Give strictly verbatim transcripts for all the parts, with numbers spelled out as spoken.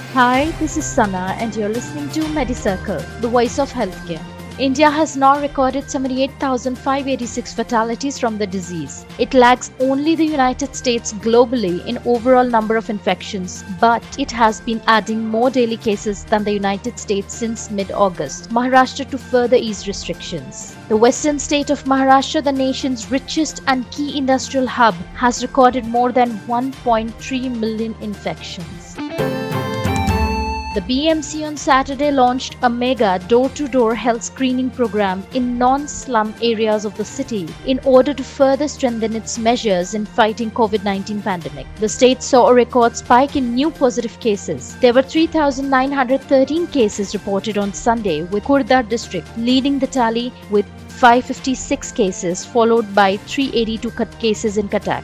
Hi, this is Sana, and you're listening to MediCircle, the voice of healthcare. India has now recorded seventy-eight thousand five hundred eighty-six fatalities from the disease. It lags only the United States globally in overall number of infections, but it has been adding more daily cases than the United States since mid-August. Maharashtra to further ease restrictions. The western state of Maharashtra, the nation's richest and key industrial hub, has recorded more than one point three million infections. The B M C on Saturday launched a mega door-to-door health screening program in non-slum areas of the city in order to further strengthen its measures in fighting COVID nineteen pandemic. The state saw a record spike in new positive cases. There were three thousand nine hundred thirteen cases reported on Sunday, with Khurda district leading the tally with five hundred fifty-six cases, followed by three hundred eighty-two cases in Cuttack.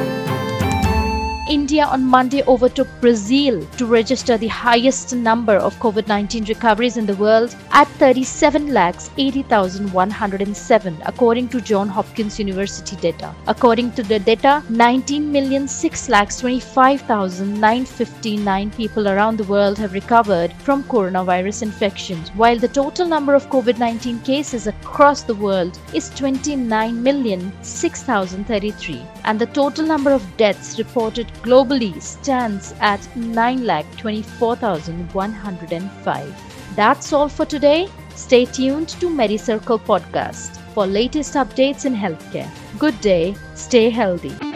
India on Monday overtook Brazil to register the highest number of COVID nineteen recoveries in the world at thirty-seven lakh eighty thousand one hundred seven, according to Johns Hopkins University data. According to the data, nineteen million six lakh twenty-five thousand nine hundred fifty-nine people around the world have recovered from coronavirus infections, while the total number of COVID nineteen cases across the world is twenty-nine million six thousand thirty-three, and the total number of deaths reported globally stands at nine lakh twenty-four thousand one hundred five. That's all for today. Stay tuned to MediCircle podcast for latest updates in healthcare. Good day, stay healthy.